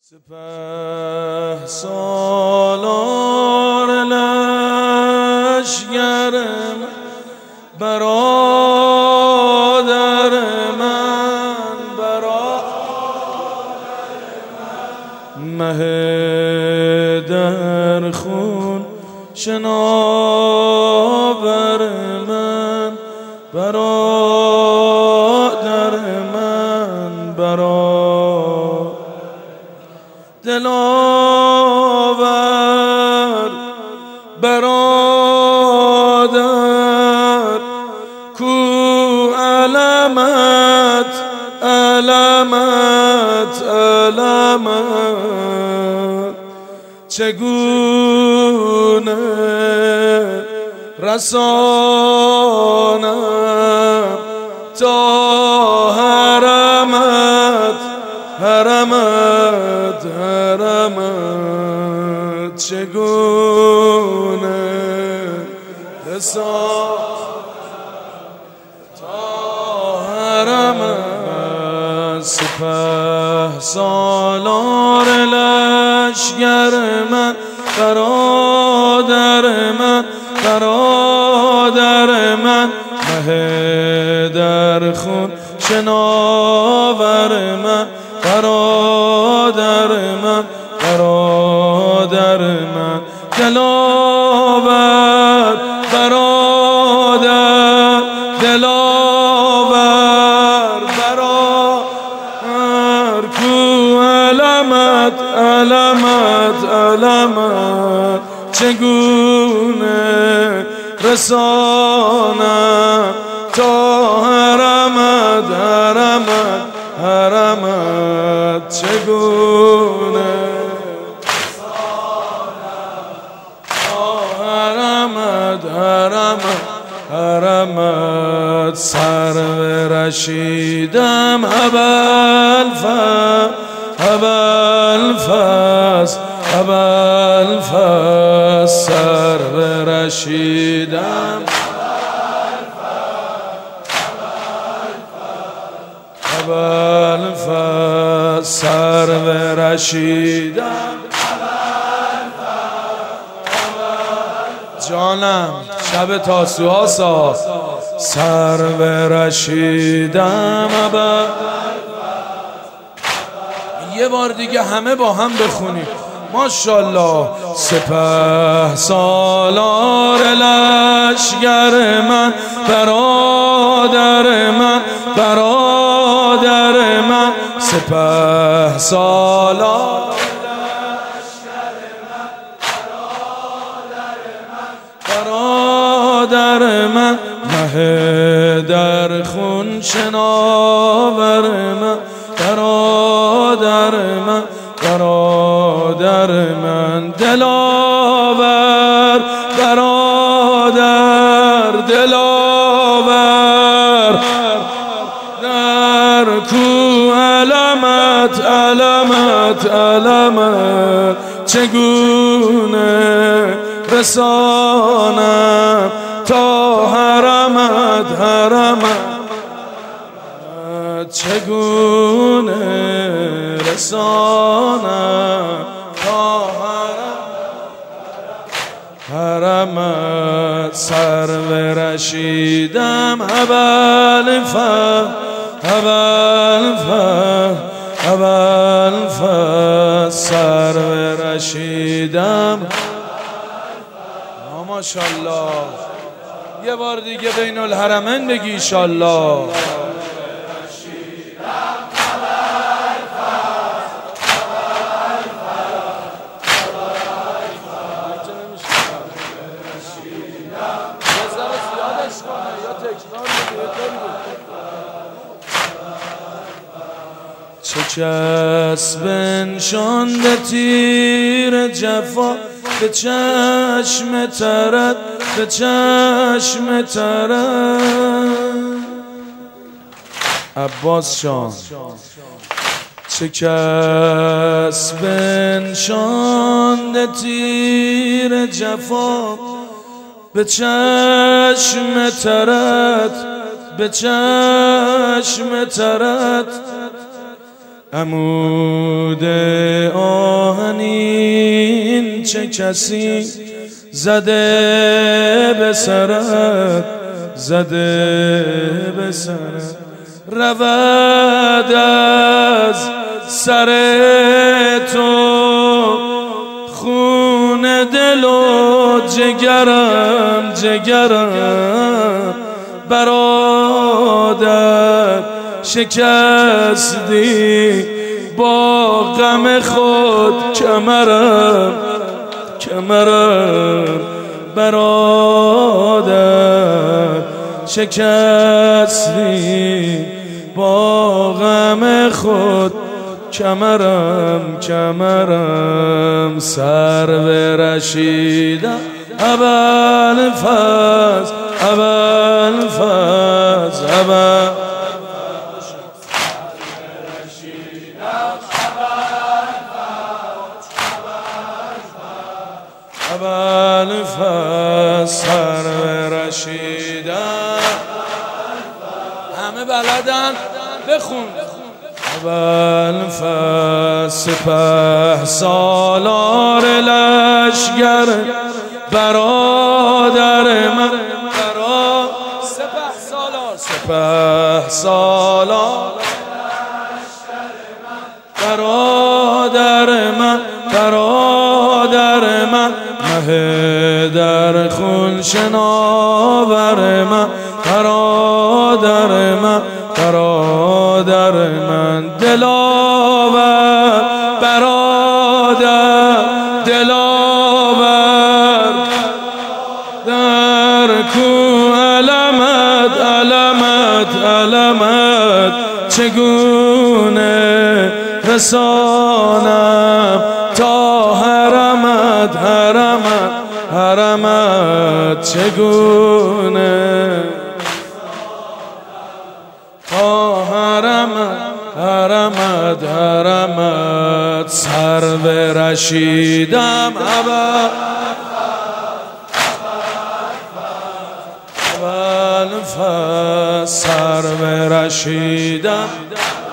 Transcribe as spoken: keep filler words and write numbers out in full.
سپه سالار لشگرم برادر من برادر من مه در خون شناور من برادر من برادر دلاور برادر کو علمت علمت علمت چگونه رسانم تا حرمت حرمت حرمت چگونه رسانم تا حرمت سپه سالار لشگر من برادر من برادر من مه در خون شناور من برادر من برادر من دلاور برادر دلاور برادر کو علمت علمت علمت چگونه رسانم تا حرمت حرمت حرمت چگونه رسانم تا حرمت حرمت حرمت سرو رشیدم ابوالفضل ابوالفضل ابوالفضل سرو رشیدم ابوالفضل سرو رشیدم جانم شب تاسوعا ساز سرو رشیدم ابوالفضل یه بار دیگه همه با هم بخونیم ماشاءالله سپه سالار لشگر من برادر من برادر من سپه سالار لشگر من برادر من مه در خون شناور من برادر من برادر من دلاور برادر دلاور در کو علمت علمت علمت چگونه رسانم تا حرمت حرمت چگونه رسانم تا حرمت سرو رشیدم ابوالفضل ابوالفضل ابوالفضل سرو رشیدم ماشاءالله یه بار دیگه بین الحرمین بگی ایشالله چه کس بنشانده تیر جفا به چشم ترد به چشم ترد عباس شان چه کس بنشانده تیر جفا به چشم ترد به چشم ترد عمود آهنین چه کسی زده به سرت، زده به سرت، رود از سر تو خون دل و جگرم، جگرم برادر شکستی با غم خود کمرم، کمرم برادر شکستی با غم خود کمرم، کمرم سرو رشیدم ابوالفضل، ابوالفضل، ابوالفضل ابوالفضل سرو رشیدم، همه بلدن بخون. ابوالفضل سپه سالار لشگر برادر من، برا سپه سالار، سپه سالار برادر من، برادر من مه در خون شناور من، برادر من، برادر من دلاور، برادر دلاور در کو علمت، علمت، علمت چگونه رسانم تا حرمت، حرمت، حرمت چگونه تا حرمت، حرمت، حرمت سرو رشیدم ابوالفضل سرو رشیدم